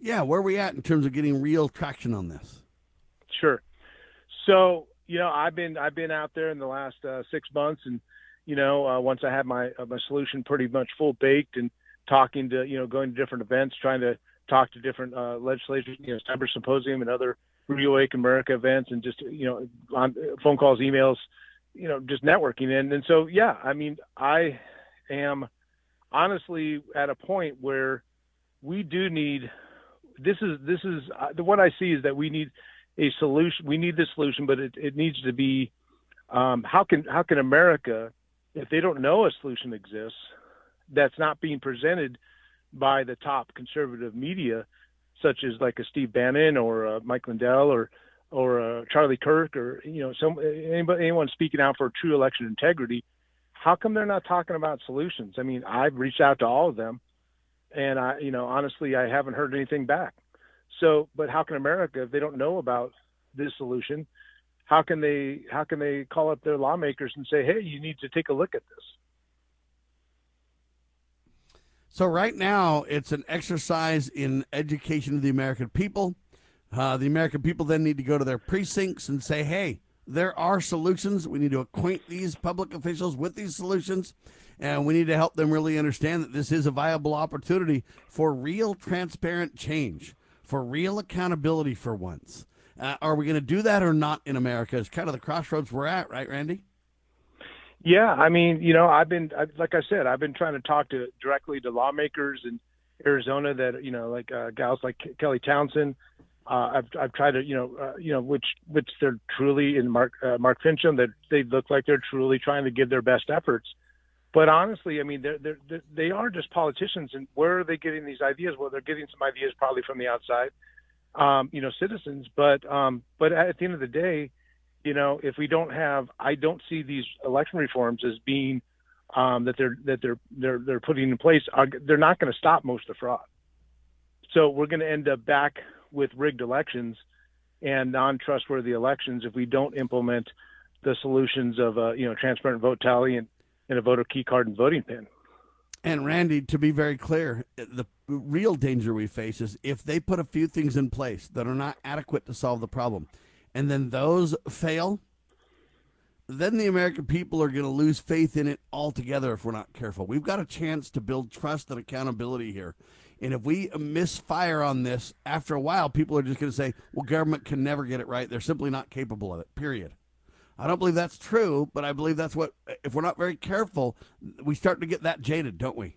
Yeah, where are we at in terms of getting real traction on this? Sure. So, you know, I've been I've been out there in the last uh, six months, and you know, uh, once I had my uh, my solution pretty much full baked, and talking to you know going to different events, trying to talk to different uh, legislators, you know, Cyber Symposium and other Reawake America events, and just you know on phone calls, emails, you know, just networking. And and so yeah, I mean, I am honestly at a point where we do need. This is this is uh, what I see is that we need a solution. We need this solution, but it, it needs to be um, how can how can America, if they don't know a solution exists, that's not being presented by the top conservative media, such as like a Steve Bannon or a Mike Lindell or or a Charlie Kirk or you know some anybody anyone speaking out for true election integrity, how come they're not talking about solutions? I mean, I've reached out to all of them. And I, you know, honestly, I haven't heard anything back. So, but how can America, if they don't know about this solution, how can they, how can they call up their lawmakers and say, hey, you need to take a look at this? So right now, it's an exercise in education of the American people. Uh, the American people then need to go to their precincts and say, hey, there are solutions. We need to acquaint these public officials with these solutions. And we need to help them really understand that this is a viable opportunity for real transparent change, for real accountability for once. Uh, are we going to do that or not in America? It's kind of the crossroads we're at, right, Randy? Yeah, I mean, you know, I've been, I, like I said, I've been trying to talk to directly to lawmakers in Arizona that, you know, like uh, gals like Kelly Townsend. Uh, I've I've tried to, you know, uh, you know, which which they're truly in Mark uh, Mark Fincham, that they look like they're truly trying to give their best efforts. But honestly, I mean, they're, they're, they are just politicians. And where are they getting these ideas? Well, they're getting some ideas probably from the outside, um, you know, citizens. But um, but at the end of the day, you know, if we don't have, I don't see these election reforms as being um, that they're that they're they're they're putting in place. Are, they're not going to stop most of the fraud. So we're going to end up back with rigged elections and non-trustworthy elections if we don't implement the solutions of a you know transparent vote tally and and a voter key card and voting pin. And Randy, to be very clear, the real danger we face is if they put a few things in place that are not adequate to solve the problem, and then those fail, then the American people are going to lose faith in it altogether if we're not careful. We've got a chance to build trust and accountability here. And if we misfire on this, after a while, people are just going to say, well, government can never get it right. They're simply not capable of it, period. I don't believe that's true, but I believe that's what, if we're not very careful, we start to get that jaded, don't we?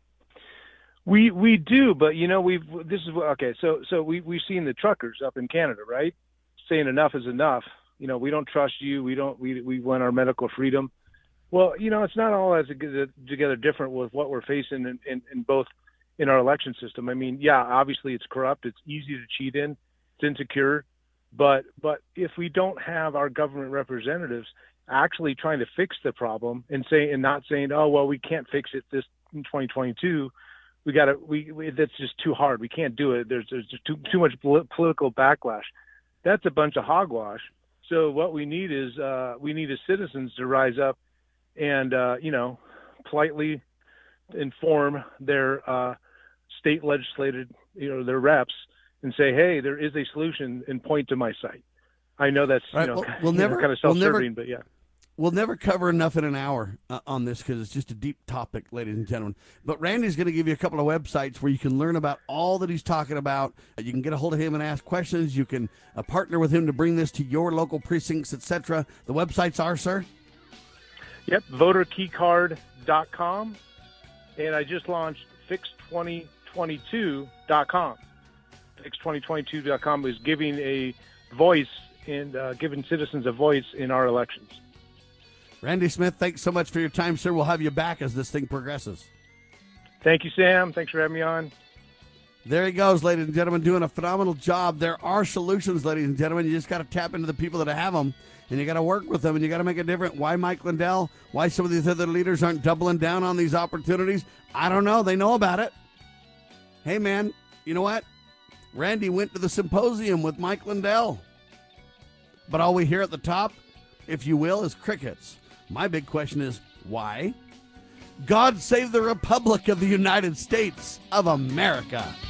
We we do, but you know, we've, this is, okay, so so we, we've seen the truckers up in Canada, right? Saying enough is enough. You know, we don't trust you. We don't, we, we want our medical freedom. Well, you know, it's not all as together different with what we're facing in, in, in both in our election system. I mean, yeah, obviously it's corrupt. It's easy to cheat in. It's insecure. But but if we don't have our government representatives actually trying to fix the problem and say and not saying, oh well, we can't fix it this in twenty twenty-two, we got to we, we that's just too hard. We can't do it. There's there's just too too much political backlash. That's a bunch of hogwash. So what we need is uh, we need as citizens to rise up and uh, you know politely inform their uh, state legislated you know their reps. And say, hey, there is a solution, and point to my site. I know that's you right, know, we'll, we'll you never, know, kind of self-serving, we'll never, but yeah. We'll never cover enough in an hour uh, on this because it's just a deep topic, ladies and gentlemen. But Randy's going to give you a couple of websites where you can learn about all that he's talking about. Uh, you can get a hold of him and ask questions. You can uh, partner with him to bring this to your local precincts, et cetera. The websites are, sir? Yep, voter key card dot com. And I just launched fix twenty twenty-two dot com. fix twenty twenty-two dot com is giving a voice and uh, giving citizens a voice in our elections. Randy Smith, thanks so much for your time, sir. We'll have you back as this thing progresses. Thank you, Sam. Thanks for having me on. There he goes, ladies and gentlemen, doing a phenomenal job. There are solutions, ladies and gentlemen. You just got to tap into the people that have them, and you got to work with them, and you got to make a difference. Why Mike Lindell? Why some of these other leaders aren't doubling down on these opportunities? I don't know. They know about it. Hey, man, you know what? Randy went to the symposium with Mike Lindell. But all we hear at the top, if you will, is crickets. My big question is, why? God save the Republic of the United States of America.